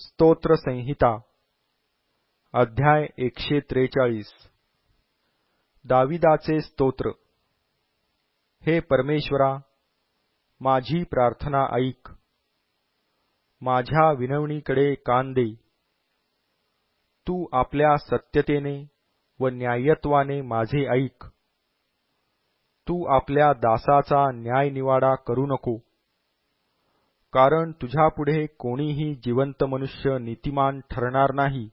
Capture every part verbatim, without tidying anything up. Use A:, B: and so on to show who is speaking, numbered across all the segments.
A: स्तोत्र संहिता अध्याय एकशे त्रेचाळीस दाविदाचे स्तोत्र। हे परमेश्वरा, माझी प्रार्थना ऐक, माझ्या विनवणीकडे कान दे। तू आपल्या सत्यतेने व न्यायत्वाने माझे ऐक। तू आपल्या दासाचा न्यायनिवाडा करू नको, कारण तुझ्यापुढे कोणीही जिवंत मनुष्य नीतिमान ठरणार नाही।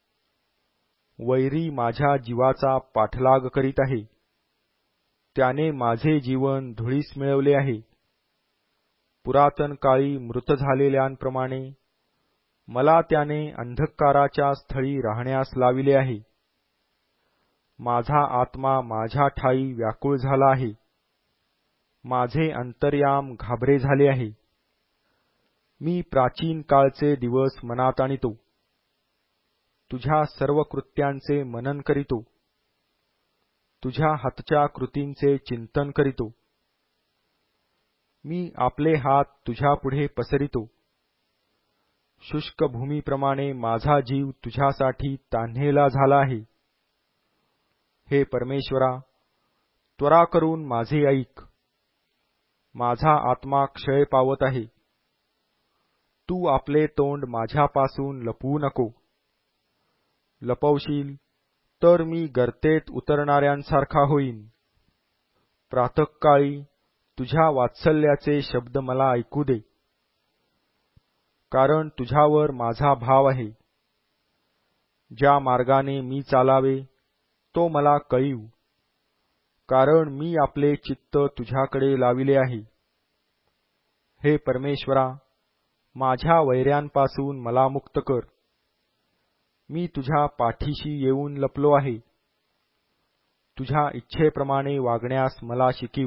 A: वैरी माझ्या जीवाचा पाठलाग करीत आहे, त्याने माझे जीवन धुळीस मिळवले आहे। पुरातन काळी मृत झालेल्यांप्रमाणे मला त्याने अंधकाराच्या स्थळी राहण्यास लाविले आहे। माझा आत्मा माझ्या ठायी व्याकुळ झाला आहे, माझे अंतर्याम घाबरे झाले आहे। मी प्राचीन काळचे दिवस मनात आणितो, तुझ्या सर्व कृत्यांचे मनन करीतो, तुझ्या हातच्या कृतींचे चिंतन करीतो। मी आपले हात तुझ्यापुढे पसरितो, शुष्क भूमीप्रमाणे माझा जीव तुझ्यासाठी तान्हेला झाला आहे। हे परमेश्वरा, त्वरा करून माझे ऐक, माझा आत्मा क्षय पावत आहे। तू आपले तोंड माझ्यापासून लपवू नको। लपवशील तर मी गर्तेत उतरणाऱ्यांसारखा होईन। प्रातःकाळी तुझ्या वात्सल्याचे शब्द मला ऐकू दे, कारण तुझ्यावर माझा भाव आहे। ज्या मार्गाने मी चालावे तो मला कळीव, कारण मी आपले चित्त तुझ्याकडे लाविले आहे। हे परमेश्वरा, माझ्या वैऱ्यांपासून मला मुक्त कर। मी तुझ्या पाठीशी येऊन लपलो आहे। तुझ्या इच्छेप्रमाणे वागण्यास मला शिकीव,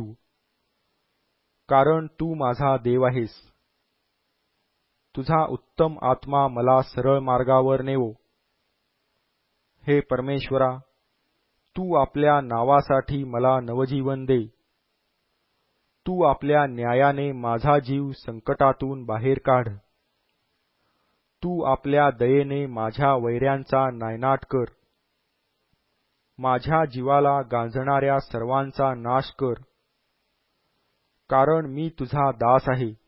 A: कारण तू माझा देव आहेस। तुझा उत्तम आत्मा मला सरळ मार्गावर नेवो। हे परमेश्वरा, तू आपल्या नावासाठी मला नवजीवन दे। तू आपल्या न्यायाने माझा जीव संकटातून बाहेर काढ। तू आपल्या दयेने माझ्या वैऱ्यांचा नायनाट कर। माझ्या जीवाला गांजणाऱ्या सर्वांचा नाश कर, कारण मी तुझा दास आहे।